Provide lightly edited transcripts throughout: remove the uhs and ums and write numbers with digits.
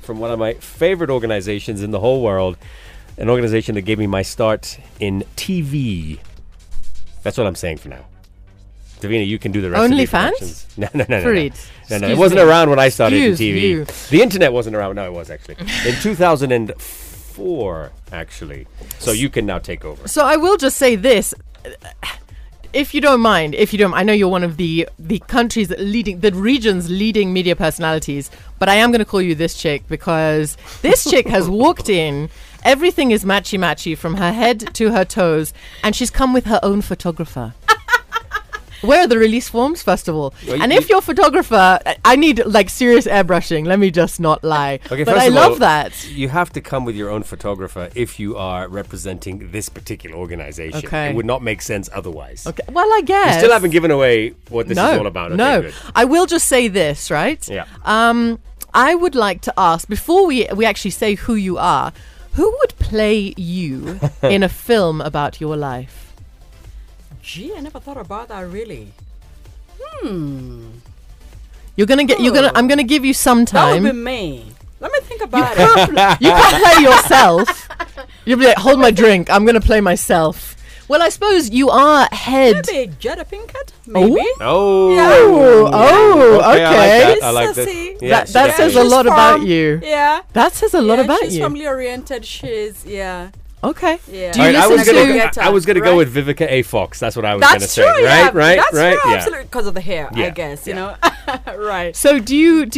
from one of my favorite organizations in the whole world, an organization that gave me my start in TV. That's what I'm saying for now. Davina, you can do the rest of the introductions. No. It wasn't around when I started in TV. The internet wasn't around. No, it was actually. In 2004, actually. So you can now take over. So I will just say this. If you don't mind, I know you're one of the country's leading, the region's leading media personalities, but I am going to call you this chick because this chick has walked in. Everything is matchy from her head to her toes, and she's come with her own photographer. Where are the release forms, first of all? Well, and if you're a photographer, I need like serious airbrushing. Let me just not lie. Okay, but I love that. You have to come with your own photographer if you are representing this particular organization. Okay. It would not make sense otherwise. Okay. Well, I guess. You still haven't given away what this is all about. Okay, no. Good. I will just say this, right? Yeah. I would like to ask, before we actually say who you are, who would play you in a film about your life? Gee, I never thought about that really. I'm gonna give you some time. That would be me. Let me think about it. You can't play yourself. You'll be like, hold my drink. I'm gonna play myself. Well, I suppose you are head. Maybe Jada Pinkett. Maybe. Okay. I like that. Yeah, that says a lot about you. Yeah. That says a lot about you. She's family oriented. She's Okay. Yeah. Do you listen I was going to go with Vivica A. Fox. That's what I was going to say. Right? That's true, absolutely. Because of the hair, I guess, you know. Right. So so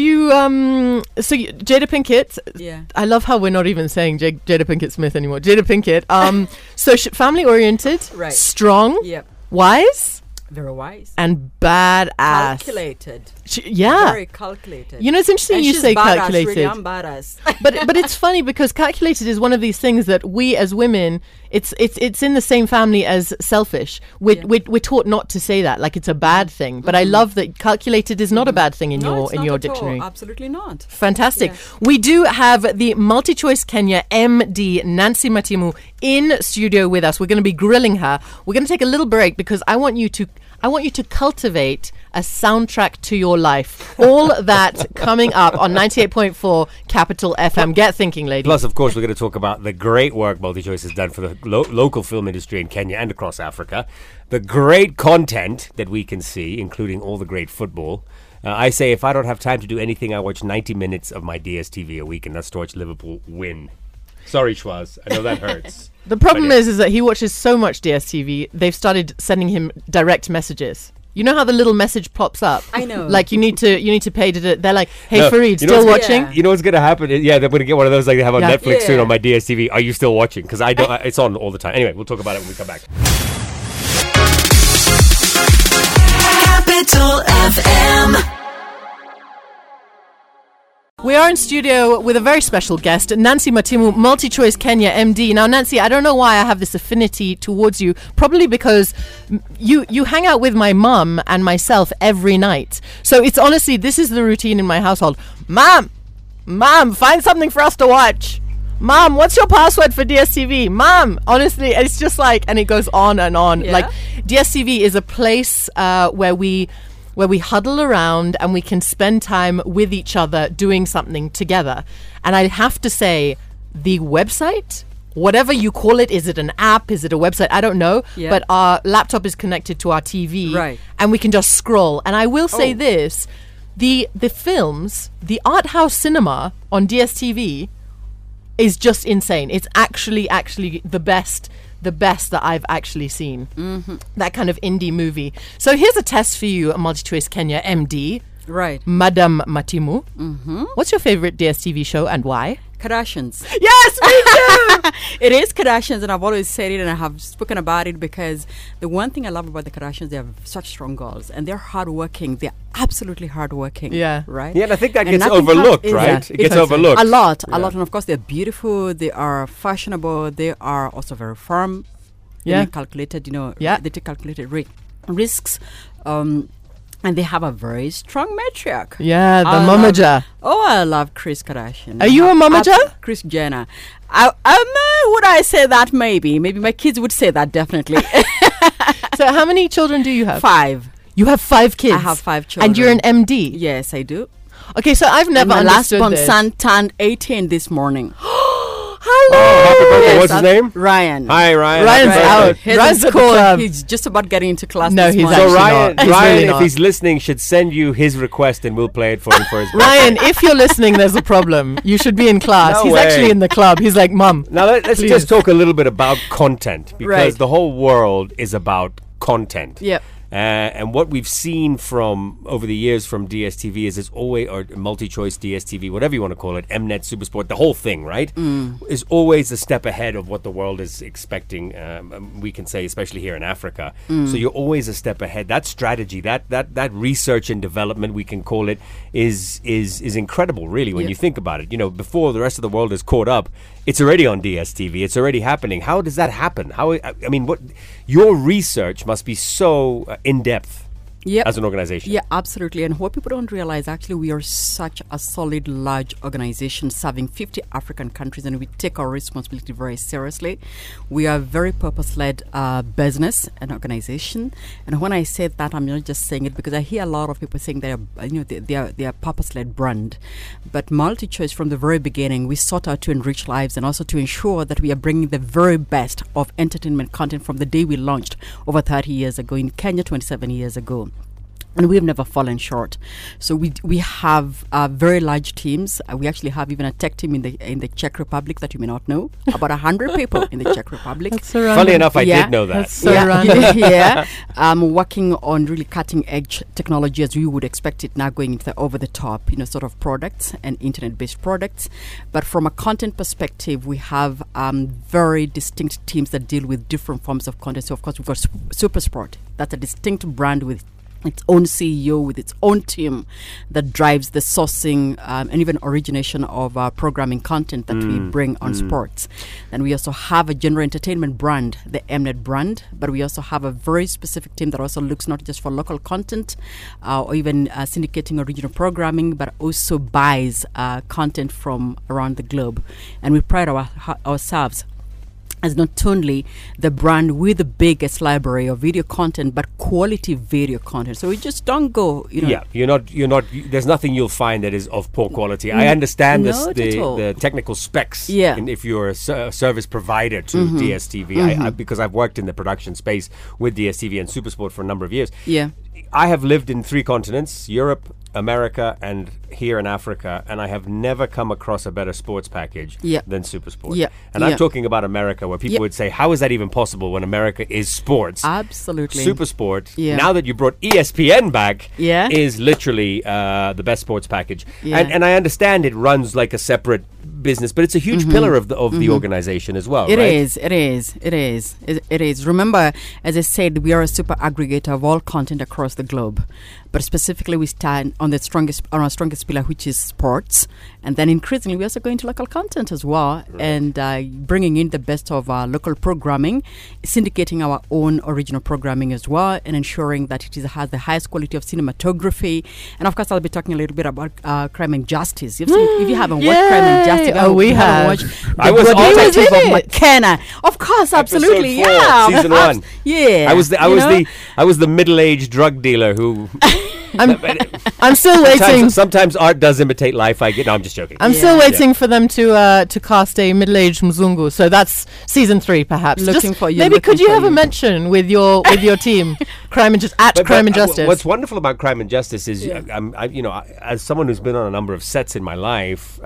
Jada Pinkett. Yeah. I love how we're not even saying Jada Pinkett Smith anymore. Jada Pinkett. So family oriented. Right. Strong. Yep. Wise. Very wise. And badass. Calculated. Very calculated. You know, it's interesting you say badass, calculated. Really, I'm badass. but it's funny because calculated is one of these things that we as women, it's in the same family as selfish. We're taught not to say that, like it's a bad thing. But I love that calculated is not a bad thing in your dictionary. Absolutely not. Fantastic. Yeah. We do have the MultiChoice Kenya MD Nancy Matimu in studio with us. We're going to be grilling her. We're going to take a little break because I want you to cultivate a soundtrack to your life. All that coming up on 98.4 Capital FM. Get thinking, ladies. Plus, of course, we're going to talk about the great work MultiChoice has done for the local film industry in Kenya and across Africa. The great content that we can see, including all the great football. I say if I don't have time to do anything, I watch 90 minutes of my DSTV a week, and that's to watch Liverpool win. Sorry, Schwaz. I know that hurts. The problem is that he watches so much DSTV, they've started sending him direct messages. You know how the little message pops up? I know. Like you need to pay to. They're like, hey, Fareed, still watching? Yeah. You know what's going to happen? They're going to get one of those like they have on Netflix soon on my DSTV. Are you still watching? Because I don't. It's on all the time. Anyway, we'll talk about it when we come back. Capital FM. We are in studio with a very special guest, Nancy Matimu, MultiChoice Kenya MD. Now, Nancy, I don't know why I have this affinity towards you. Probably because you hang out with my mum and myself every night. So it's honestly, this is the routine in my household. Mom, find something for us to watch. Mom, what's your password for DSTV? Mom, honestly, it's just like, and it goes on and on. Yeah. Like, DSTV is a place where we huddle around and we can spend time with each other doing something together. And I have to say, the website, whatever you call it, is it an app? Is it a website? I don't know. Yeah. But our laptop is connected to our TV. Right. And we can just scroll. And I will say this, the films, the art house cinema on DSTV is just insane. It's actually the best that I've actually seen. Mm-hmm. That kind of indie movie. So here's a test for you, MultiChoice Kenya MD. Right. Madam Matimu. Mm-hmm. What's your favorite DSTV show and why? Kardashians. Yes, me too! It is Kardashians, and I've always said it, and I have spoken about it because the one thing I love about the Kardashians, they have such strong girls, and they're hardworking. They're absolutely hardworking. Yeah. Right? Yeah, and I think that gets overlooked, right? It gets overlooked. A lot. And of course, they're beautiful. They are fashionable. They are also very firm. Yeah. They make calculated, they take calculated risks. And they have a very strong matriarch. Yeah, the momager. I love Kris Kardashian. Are you a momager? Kris Jenner. Would I say that? Maybe my kids would say that, definitely. So how many children do you have? 5. You have 5 kids? I have 5 children. And you're an MD? Yes, I do. Okay, so I've never My last understood born this. son turned 18 this morning. Hello. Happy birthday. Yes, What's his name? Ryan. Hi, Ryan. Ryan's Happy out. birthday. He's Ryan's in at the school. club. He's just about getting into class. No, this he's morning. So actually Ryan, not. He's Ryan, really if not. he's listening, should send you his request and we'll play it for him for his birthday. Ryan, if you're listening, there's a problem. You should be in class. No He's way. actually in the club. He's like, Mum. Now let's Please. just talk a little bit about content because Right. the whole world is about content. Yep. And what we've seen from over the years from DSTV is it's always, or multi-choice DSTV, whatever you want to call it, Mnet, Supersport, the whole thing, right? Is always a step ahead of what the world is expecting. We can say, especially here in Africa. So you're always a step ahead. That strategy, that research and development, we can call it, is incredible, really, when Yep. you think about it. You know, before the rest of the world is caught up, it's already on DSTV. It's already happening. How does that happen? I mean, what your research must be so in depth Yep. as an organization. Yeah, absolutely. And what people don't realize, actually, we are such a solid, large organization serving 50 African countries, and we take our responsibility very seriously. We are a very purpose-led business and organization. And when I say that, I'm not just saying it because I hear a lot of people saying they are purpose-led brand. But MultiChoice, from the very beginning, we sought out to enrich lives and also to ensure that we are bringing the very best of entertainment content from the day we launched over 30 years ago in Kenya, 27 years ago. And we have never fallen short. So we have very large teams. We actually have even a tech team in the Czech Republic that you may not know. About 100 people in the Czech Republic. That's so random. Funny enough, I Yeah. did know that. That's so random. yeah. Working on really cutting edge technology as you would expect it now, going into the over the top, sort of products and internet based products. But from a content perspective, we have very distinct teams that deal with different forms of content. So of course we've got Supersport. That's a distinct brand with its own CEO, with its own team that drives the sourcing and even origination of programming content that we bring on sports. And we also have a general entertainment brand, the Mnet brand, but we also have a very specific team that also looks not just for local content or even syndicating original programming, but also buys content from around the globe. And we pride ourselves as not only the brand with the biggest library of video content, but quality video content. So we just don't go, Yeah, you're not. There's nothing you'll find that is of poor quality. I understand not at all. the technical specs. Yeah. And if you're a service provider to DSTV, I because I've worked in the production space with DSTV and Supersport for a number of years. Yeah. I have lived in 3 continents: Europe, America, and here in Africa, and I have never come across a better sports package Yeah. than Supersport. Yeah. And I'm talking about America, where people Yeah. would say, "How is that even possible when America is sports?" Absolutely. Supersport, Yeah. now that you brought ESPN back, Yeah. is literally the best sports package. Yeah. And I understand it runs like a separate business, but it's a huge pillar of the organization as well, It right? is. It is. Remember, as I said, we are a super aggregator of all content across the globe. But specifically, we stand on our strongest pillar, which is sports. And then increasingly, we also go into local content as well, and bringing in the best of our local programming, syndicating our own original programming as well, and ensuring that has the highest quality of cinematography. And of course, I'll be talking a little bit about Crime and Justice. If you haven't watched Crime and Justice, we have. watched I The was Good on it. Detective He was of in it. McKenna. Of course, absolutely, Episode 4, yeah. season perhaps. 1. Yeah. I was the middle-aged drug dealer who. I'm still waiting. Sometimes art does imitate life. No, I'm just joking. I'm still waiting for them to cast a middle-aged Mzungu. So that's season 3, perhaps. Looking for you, Maybe looking could you for have a you. mention with your team, Crime and Justice? What's wonderful about Crime and Justice is, as someone who's been on a number of sets in my life,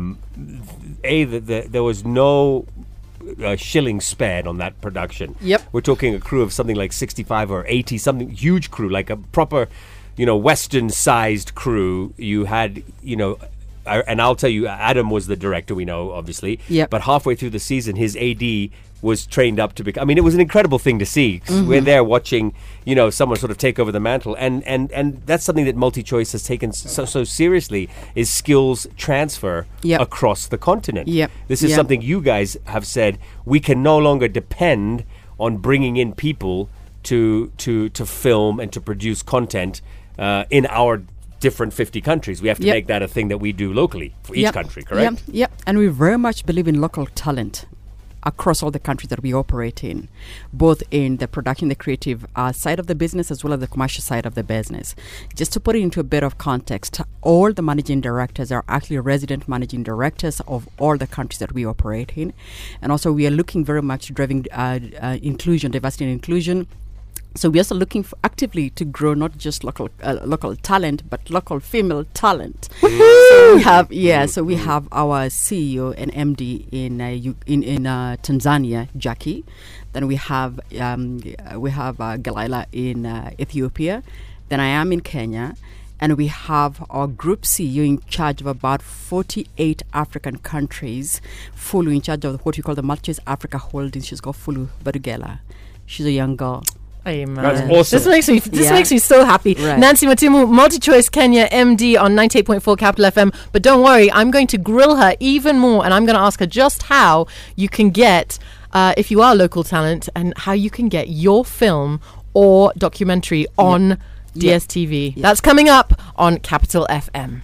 there was no shilling spared on that production. Yep. We're talking a crew of something like 65 or 80, something huge crew, like a proper, Western-sized crew. You had, and I'll tell you, Adam was the director, we know, obviously. Yep. But halfway through the season, his AD was trained up to become. I mean, it was an incredible thing to see. We're there watching, someone sort of take over the mantle, and that's something that MultiChoice has taken so seriously, is skills transfer Yep. across the continent. Yep. This is Yep. something you guys have said we can no longer depend on bringing in people to film and to produce content in our different 50 countries. We have to Yep. make that a thing that we do locally for each Yep. country, correct? Yep. And we very much believe in local talent. across all the countries that we operate in, both in the production, the creative side of the business, as well as the commercial side of the business. Just to put it into a bit of context, all the managing directors are actually resident managing directors of all the countries that we operate in. And also we are looking very much driving inclusion, diversity and inclusion. So we're also looking actively to grow not just local talent, but local female talent. So we have we have our CEO and MD in Tanzania, Jackie. Then we have Galila in Ethiopia. Then I am in Kenya. And we have our group CEO in charge of about 48 African countries, Fulu in charge of what we call the MultiChoice Africa Holdings. She's got Fulu Badugela. She's a young girl. Hey, man. That's awesome. This makes me so happy. Right. Nancy Matimu, MultiChoice Kenya MD on 98.4 Capital FM. But don't worry, I'm going to grill her even more, and I'm going to ask her just how you can get, if you are local talent, and how you can get your film or documentary on DSTV. Yep. That's coming up on Capital FM.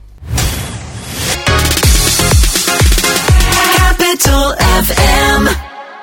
Capital FM.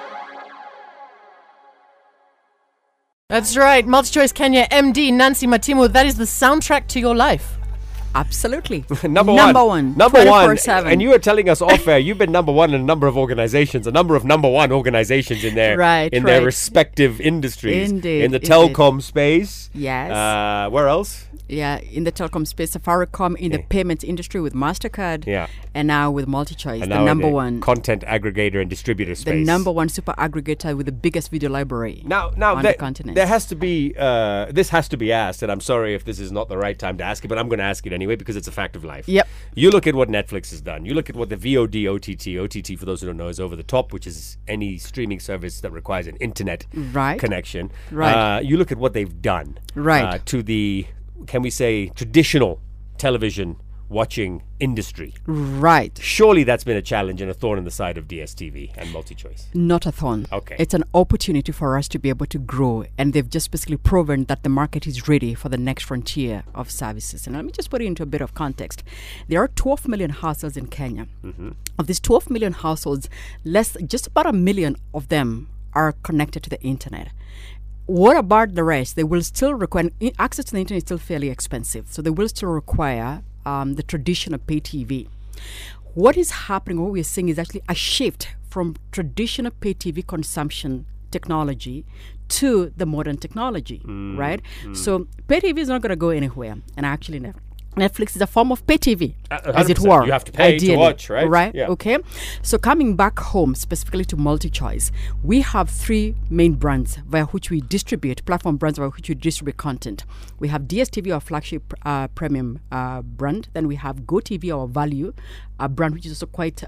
That's right. MultiChoice Kenya MD, Nancy Matimu. That is the soundtrack to your life. Absolutely. Number one. 24/7. And you were telling us off air, you've been number one in a number of organizations, a number of number one organizations in their their respective industries. Indeed. In the telecom space. Yes. Where else? Yeah, in the telecom space, Safaricom, in the payments industry with MasterCard. Yeah. And now with MultiChoice, And the now number in the one. content aggregator and distributor space. The number one super aggregator with the biggest video library Now on the continent. there has to be, this has to be asked, and I'm sorry if this is not the right time to ask it, but I'm going to ask it anyway because it's a fact of life. Yep. You look at what Netflix has done. You look at what the VOD, OTT, for those who don't know, is over the top, which is any streaming service that requires an internet connection. Right. You look at what they've done to the, can we say, traditional television watching industry. Right. Surely that's been a challenge and a thorn in the side of DSTV and MultiChoice. Not a thorn. Okay. It's an opportunity for us to be able to grow, and they've just basically proven that the market is ready for the next frontier of services. And let me just put it into a bit of context. There are 12 million households in Kenya. Mm-hmm. Of these 12 million households, just about 1 million of them are connected to the internet. What about the rest? They will still require, access to the internet is still fairly expensive, so they will still require the traditional pay TV. What is happening, what we're seeing is actually a shift from traditional pay TV consumption technology to the modern technology, right? So pay TV is not going to go anywhere, and actually Netflix is a form of pay TV, as it were. You have to pay to watch, right? Right, yeah. Okay. So coming back home, specifically to MultiChoice, we have 3 main brands via which we distribute, platform brands via which we distribute content. We have DSTV, our flagship premium brand. Then we have GoTV, our value brand, which is also quite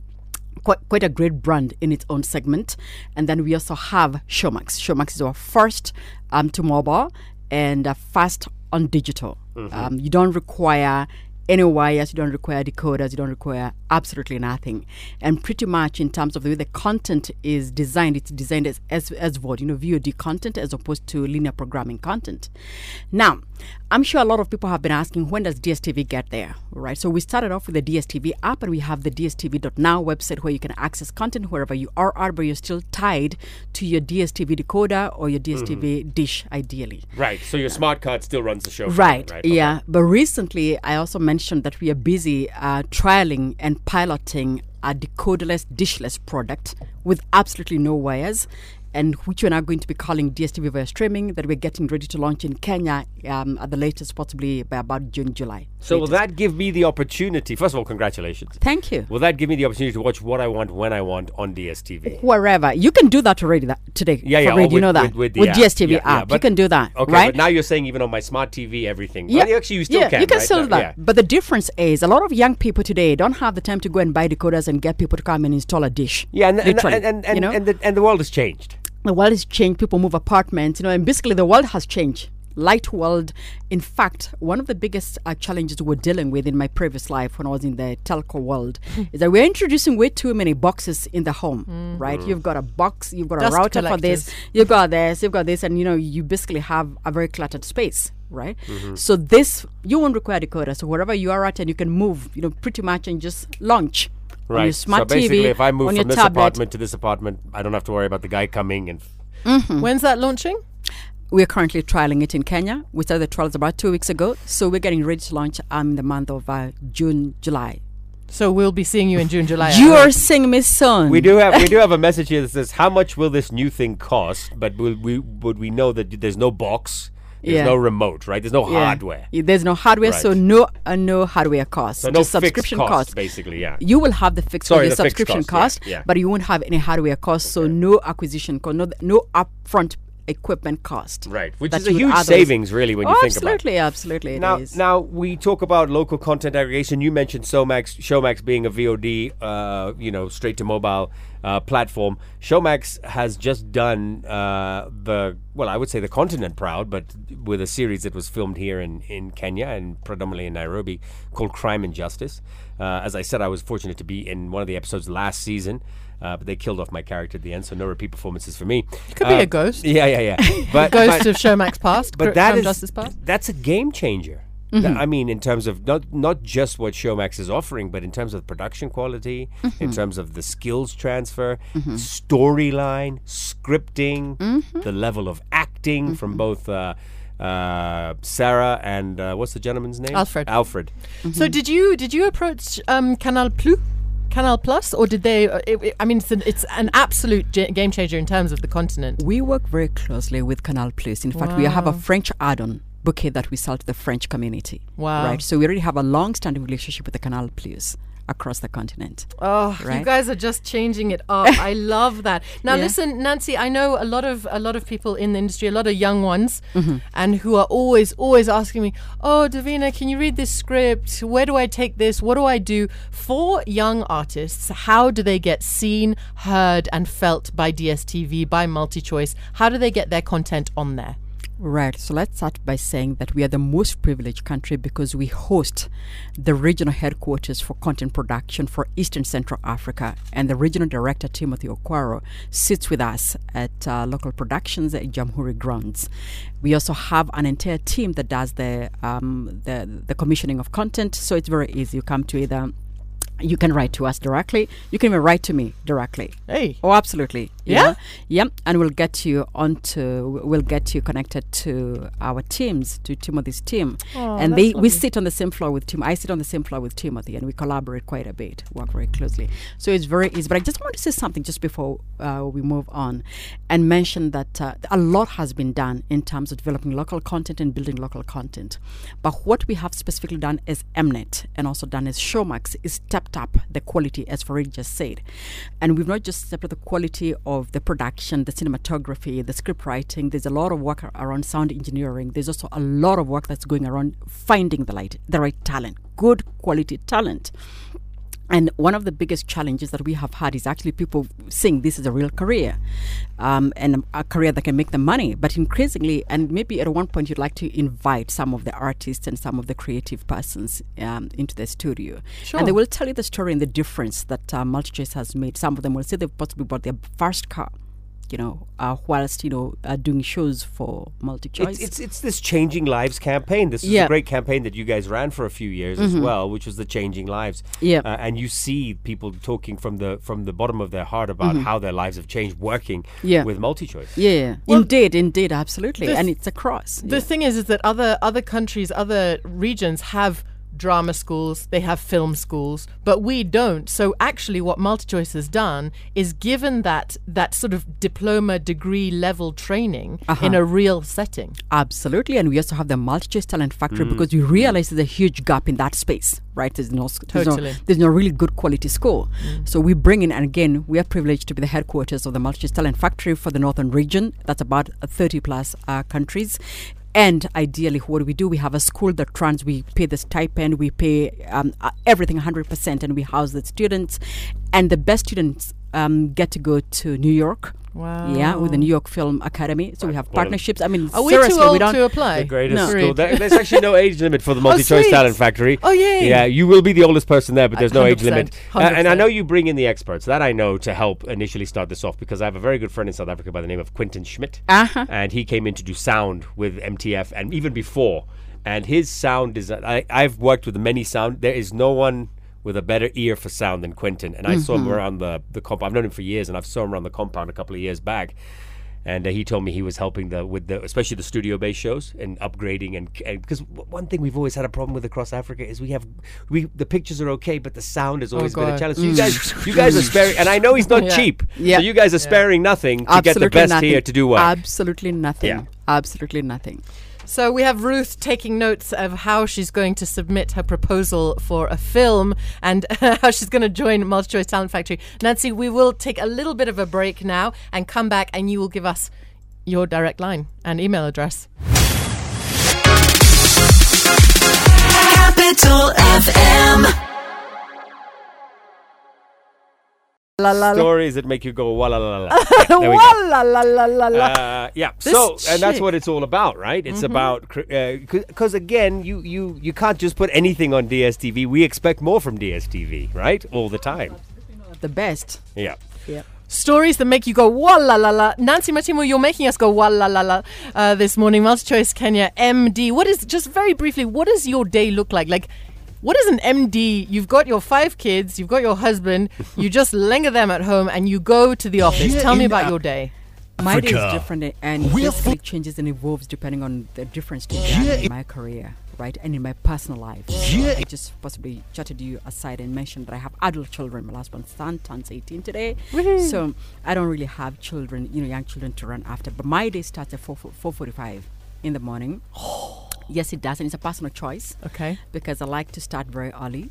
a great brand in its own segment. And then we also have Showmax. Showmax is our first to mobile and fast on digital. Mm-hmm. You don't require any wires, you don't require decoders, you don't require absolutely nothing. And pretty much in terms of the way the content is designed, it's designed as VOD, VOD content as opposed to linear programming content. Now, I'm sure a lot of people have been asking, when does DSTV get there, right? So we started off with the DSTV app, and we have the DSTV.now website where you can access content wherever you are at, but you're still tied to your DSTV decoder or your DSTV dish, ideally. Right, so your smart card still runs the show. Right, right? Yeah. Okay. But recently, I also mentioned that we are busy trialing and piloting a decoderless, dishless product with absolutely no wires, and which we're now going to be calling DSTV via streaming, that we're getting ready to launch in Kenya at the latest, possibly by about June, July. So will that give me the opportunity, first of all, congratulations. Thank you. Will that give me the opportunity to watch what I want, when I want on DSTV? Wherever. You can do that already today. Yeah. You know that. With DSTV app. You can do that, okay, right? But now you're saying even on my smart TV, everything. Yeah. Well, actually, you still can, you can right? still do that. Yeah. But the difference is a lot of young people today don't have the time to go and buy decoders and get people to come and install a dish. Yeah, and the world has changed. The world has changed. People move apartments, and basically the world has changed. Light world. In fact, one of the biggest challenges we're dealing with in my previous life when I was in the telco world is that we're introducing way too many boxes in the home, right? You've got a box, you've got Dust a router collectors. for this, you've got this, and you basically have a very cluttered space, right? So this, you won't require decoder. So wherever you are at, and you can move, pretty much and just launch on your Right. smart So basically, TV, if I move on from your this tablet. apartment to this apartment, I don't have to worry about the guy coming and. When's that launching? We're currently trialing it in Kenya. We started the trials about 2 weeks ago. So we're getting ready to launch in the month of June, July. So we'll be seeing you in June, July. I You hope. are seeing me soon. We do have a message here that says, "How much will this new thing cost?" But would we know that there's no box, there's Yeah. no remote, right? There's no Yeah. hardware, There's no hardware, so Right. no hardware cost. so no just fixed subscription cost, cost. basically. Yeah. You will have the fixed Sorry, cost, the the fixed subscription cost, cost, yeah, yeah. but you won't have any hardware cost, so no acquisition cost, no upfront equipment cost. Right, which that is a you would huge otherwise- savings, really, when you think about it. Absolutely, it Now, is. now we talk about local content aggregation. You mentioned Showmax being a VOD, straight to mobile platform. Showmax has just done I would say the continent proud, but with a series that was filmed here in Kenya and predominantly in Nairobi called Crime and Justice. As I said, I was fortunate to be in one of the episodes last season. But they killed off my character at the end, so no repeat performances for me. You could be a ghost. Yeah. But Ghost of Showmax Past. but that is Justice Past. that's a game changer. I mean, in terms of not just what Showmax is offering, but in terms of production quality, in terms of the skills transfer, storyline, scripting, the level of acting from both Sarah and what's the gentleman's name? Alfred. So did you approach Canal Plus, or did they? It's an absolute game changer in terms of the continent. We work very closely with Canal Plus. In fact, we have a French add-on bouquet that we sell to the French community. Wow. Right. So we already have a long-standing relationship with the Canal Plus across the continent. Oh, Right? you guys are just changing it up. I love that. Now, Yeah. listen, Nancy, I know a lot of people in the industry, a lot of young ones, and who are always asking me, "Oh, Davina, can you read this script? Where do I take this? What do I do?" For young artists, how do they get seen, heard, and felt by DSTV, by MultiChoice? How do they get their content on there? Right. So let's start by saying that we are the most privileged country because we host the regional headquarters for content production for Eastern Central Africa. And the regional director, Timothy Okwaro, sits with us at local productions at Jamhuri Grounds. We also have an entire team that does the commissioning of content. So it's very easy. You come to either... You can write to us directly. You can even write to me directly. Hey. Oh, absolutely. Yeah? Yeah. And we'll get you connected to our teams, to Timothy's team. Oh, and that's we lovely. sit on the same floor with Tim. I sit on the same floor with Timothy, and we collaborate quite a bit, work very closely. So it's very easy. But I just want to say something just before we move on and mention that a lot has been done in terms of developing local content and building local content. But what we have specifically done as Mnet and also done as Showmax is stepped up the quality, as Farid just said. And we've not just stepped up the quality of the production, the cinematography, the script writing. There's a lot of work around sound engineering. There's also a lot of work that's going around finding the right talent, good quality talent. And one of the biggest challenges that we have had is actually people saying this is a real career and a career that can make them money. But increasingly, and maybe at one point you'd like to invite some of the artists and some of the creative persons into the studio. Sure. And they will tell you the story and the difference that MultiChoice has made. Some of them will say they've possibly bought their first car, whilst, doing shows for MultiChoice. It's this Changing Lives campaign. This is a great campaign that you guys ran for a few years as well, which was the Changing Lives. Yeah. And you see people talking from the bottom of their heart about how their lives have changed working with MultiChoice. Yeah, Well, indeed, absolutely. And it's across. The thing is that other countries, other regions have drama schools, they have film schools, but we don't. So actually what MultiChoice has done is given that sort of diploma degree level training in a real setting. Absolutely. And we also have the MultiChoice Talent Factory because we realize there's a huge gap in that space, right? There's no really good quality school. So we bring in, and again, we are privileged to be the headquarters of the MultiChoice Talent Factory for the Northern region. That's about 30 plus countries. And ideally, what we do, we have a school that runs, we pay the stipend, we pay everything 100%, and we house the students. And the best students get to go to New York. Wow. Yeah, with the New York Film Academy. So we have partnerships. I mean, Are we seriously, too old we don't. to apply? The greatest No. school. There's actually no age limit for the MultiChoice sweet. Talent Factory. Oh, yay. Yeah, you will be the oldest person there, but there's no age 100%, limit. And I 100%. know you bring in the experts. That I know to help initially start this off, because I have a very good friend in South Africa by the name of Quentin Schmidt. And he came in to do sound with MTF and even before. And his sound is... I've worked with many sound... There is no one with a better ear for sound than Quentin. And I saw him around the compound. I've known him for years, and I've saw him around the compound a couple of years back. And he told me he was helping especially the studio-based shows and upgrading. And because one thing we've always had a problem with across Africa is the pictures are okay, but the sound has always been a challenge. So you guys are sparing, and I know he's not cheap. Yeah. So you guys are sparing nothing to get the best here to do what? Absolutely nothing. Yeah. Absolutely nothing. So we have Ruth taking notes of how she's going to submit her proposal for a film and how she's going to join MultiChoice Talent Factory. Nancy, we will take a little bit of a break now and come back, and you will give us your direct line and email address. Capital FM. La, la, la. Stories that make you go wa la la la. Yeah, there we go. La, la, la, la, la. Yeah. This And that's chick. what it's all about, right? It's about because again, you can't just put anything on DSTV. We expect more from DSTV, right? All the time. The best. Yeah. Stories that make you go wa la la la. Nancy Matimu, you're making us go wa la la la this morning. MultiChoice Kenya MD. Just very briefly, what does your day look like? Like, what is an MD? You've got your 5 kids, you've got your husband, you just linger them at home and you go to the office. Tell me about your day. My day is different, and it basically changes and evolves depending on the different stages in my career, right, and in my personal life. I just possibly chatted you aside and mentioned that I have adult children. My last one son turns 18 today, so I don't really have children, young children to run after. But my day starts at 4:45 in the morning. Yes, it does, and it's a personal choice. Okay. Because I like to start very early.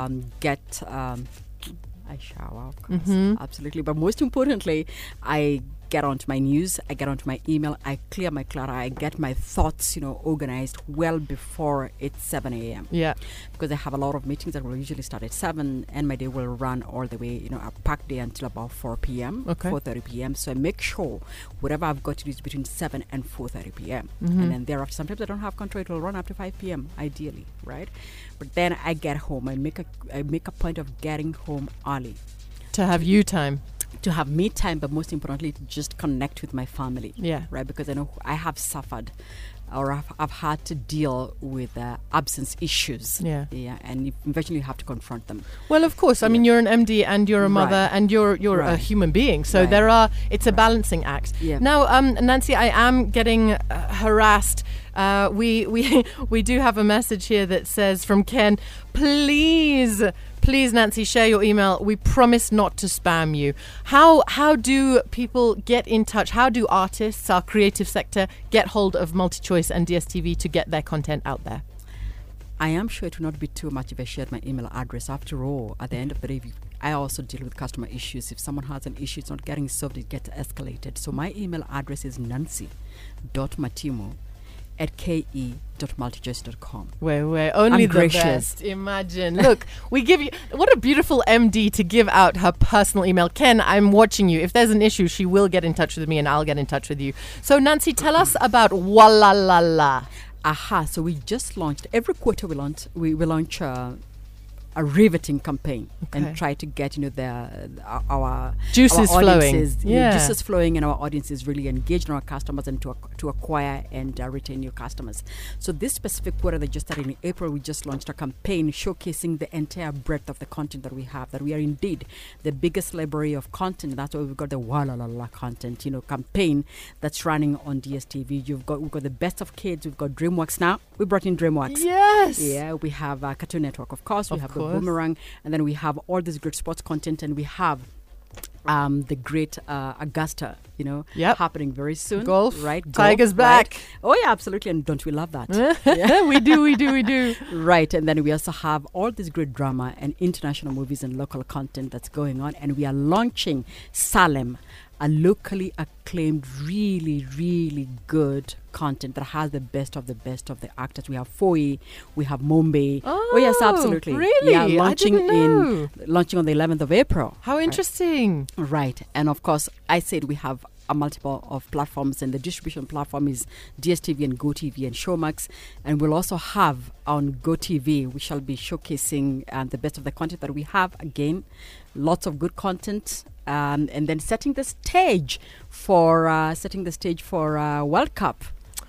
I shower, of course, absolutely. But most importantly, I get onto my news, I get onto my email, I clear my clutter, I get my thoughts, organized well before it's 7 a.m. Yeah. Because I have a lot of meetings that will usually start at 7, and my day will run all the way, a packed day until about 4 p.m., 4:30 p.m. So I make sure whatever I've got to do is between 7 and 4:30 p.m. And then thereafter, sometimes I don't have control, it will run up to 5 p.m. ideally, right? But then I get home, I make a point of getting home early. To have you time. To have me time, but most importantly, to just connect with my family. Yeah. Right? Because I know I have suffered, or I've had to deal with absence issues. Yeah. Yeah. And eventually you have to confront them. Well, of course. I mean, you're an MD and you're a mother and you're a human being. So it's a balancing act. Yeah. Now, Nancy, I am getting harassed. We do have a message here that says from Ken, Please, Nancy, share your email. We promise not to spam you. How do people get in touch? How do artists, our creative sector, get hold of MultiChoice and DSTV to get their content out there? I am sure it will not be too much if I shared my email address. After all, at the end of the day, I also deal with customer issues. If someone has an issue, it's not getting solved, it gets escalated. So my email address is nancy.matimu@ke.multichoice.com. Wait, only I'm the gracious. best. Imagine. Look, we give you, what a beautiful MD to give out her personal email. Ken, I'm watching you. If there's an issue, she will get in touch with me and I'll get in touch with you. So Nancy, tell us about Walalala. So we just launched, every quarter we launch a riveting campaign and try to get our juices our flowing, juices flowing, and our audiences really engaged in our customers and to acquire and retain new customers. So this specific quarter that just started in April, we just launched a campaign showcasing the entire breadth of the content that we have. That we are indeed the biggest library of content. That's why we've got the Walalala content, campaign that's running on DSTV. We've got the best of kids. We've got DreamWorks now. We brought in DreamWorks. Yes. Yeah, we have Cartoon Network, of course. We have the Boomerang, and then we have all this great sports content, and we have the great Augusta, happening very soon. Golf, right? Tigers back. Right? Oh yeah, absolutely. And don't we love that? Yeah. We do. Right. And then we also have all this great drama and international movies and local content that's going on. And we are launching Salem, a locally acclaimed, really, really good content that has the best of the actors. We have Foy, we have Mombe. Oh, yes, absolutely. Really? Yeah, launching I didn't know. launching on the 11th of April. How interesting. Right. And of course, I said we have a multiple of platforms, and the distribution platform is DSTV and GoTV and Showmax. And we'll also have on GoTV, we shall be showcasing the best of the content that we have. Again, lots of good content. And then setting the stage for World Cup.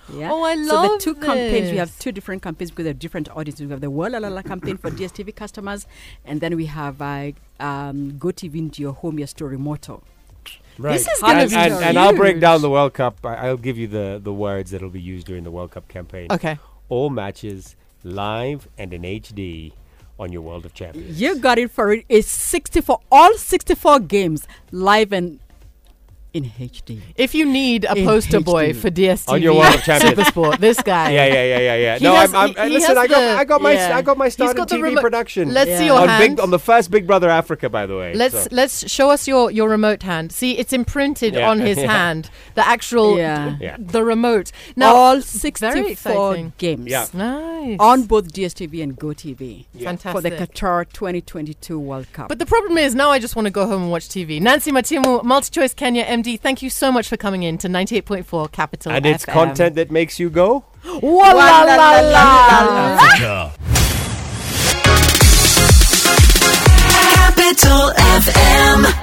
Yeah. Oh, I So love the two campaigns, we have this. two different campaigns because they're different audiences. We have the Walalala campaign for DSTV customers, and then we have GoTV into your home, your story motto. Right. This is gonna be and I'll break huge. down the World Cup. I'll give you the words that'll be used during the World Cup campaign. Okay. All matches live and in HD on your World of Champions. You got it for it. It's 64 games live and in HD. If you need a In poster boy HD. for DSTV On your World of Champions. Supersport, this guy. Yeah. He No, has- I'm he listen. has I got my He's start in got the TV remote- production. Let's see Yeah. your hand. on the first Big Brother Africa, by the way. Let's So- show us your remote hand. See, it's imprinted Yeah. on his hand. The actual Yeah. Yeah. the remote. Now, All very 64 exciting. games Yeah. Nice. on both DSTV and GoTV Fantastic. for the Qatar 2022 World Cup. But the problem is now I just want to go home and watch TV. Nancy Matimu, MultiChoice Kenya MD, thank you so much for coming in to 98.4 Capital and it's FM. content that makes you go. Wa-la-la-la. Africa. Capital FM.